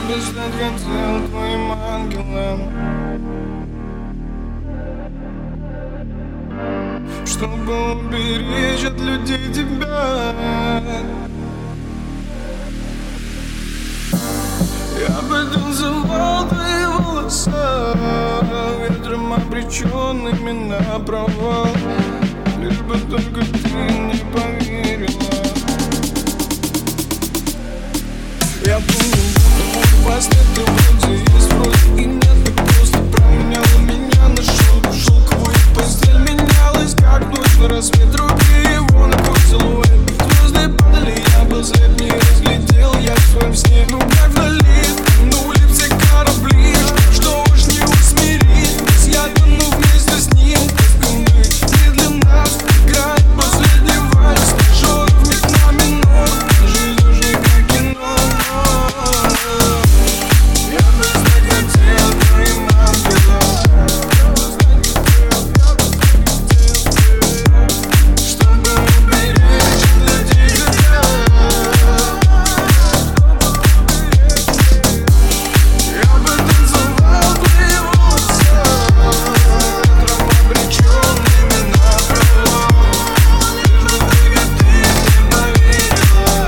бы стать хотел твоим ангелом, чтобы уберечь от людей тебя. Я бы танцевал твои волоса ветром, обреченными на провал, лишь бы только ты не поверила. Я помню, после ты вроде есть, вроде и нет, так просто променяла меня на шелковую постель. Менялась, как ночь на рассвет, руки его на твой силуэт. Звезды падали, я был слеп, не разглядел я в своем сне. Ну как вдали, тонули все корабли, что уж не усмирить. Я тону вместе с ним, как быть не для нас. Играет последний вальс, жжет миг на минут. Жизнь уже как кино. Я бы стать хотел твоим ангелом, чтобы уберечь от людей тебя. Я бы танцевал твои волоса ветром, обреченными на провал, лишь бы только ты не поверила.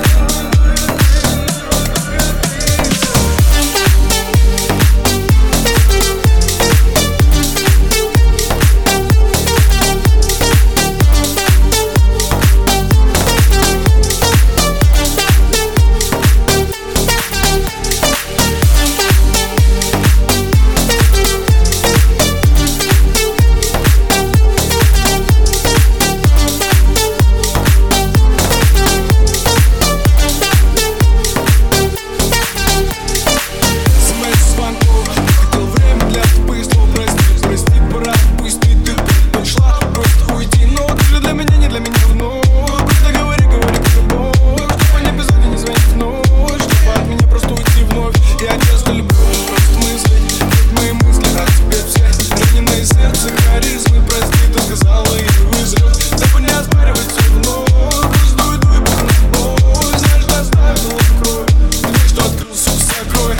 СМС-звонков, хотел время для быстрого прости, пора отпустить, ты предпочла просто уйти. Но ты же для меня, не для меня вновь. Просто говори, как любовь, чтобы не писать и не звонить вновь, чтобы от меня просто уйти вновь. Я часто люблю просто мыслить, ведь мои мысли о тебе все. Раненое сердце харизмы, прости, ты сказала и вызрет. Дабы не оспаривать все вновь, просто уйду и буду на бой. Знаешь, что оставила кровь, дверь, что открылся, закрой.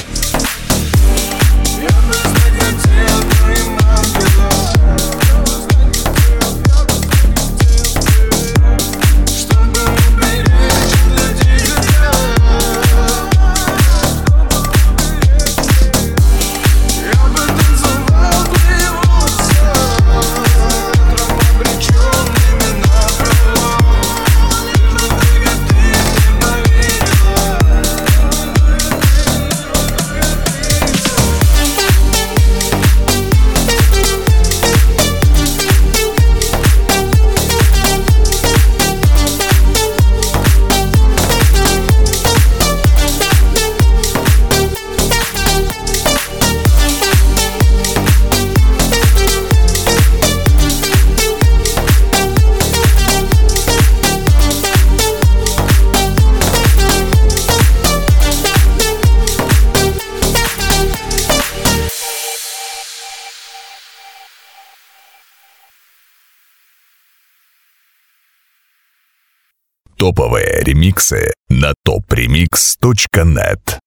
Я бы стать хотел твоим ангелом, чтобы уберечь от людей тебя. Я бы танцевал твои волоса ветром, обреченными на провал, лишь бы только ты не поверила. Топовые ремиксы на topremix.net.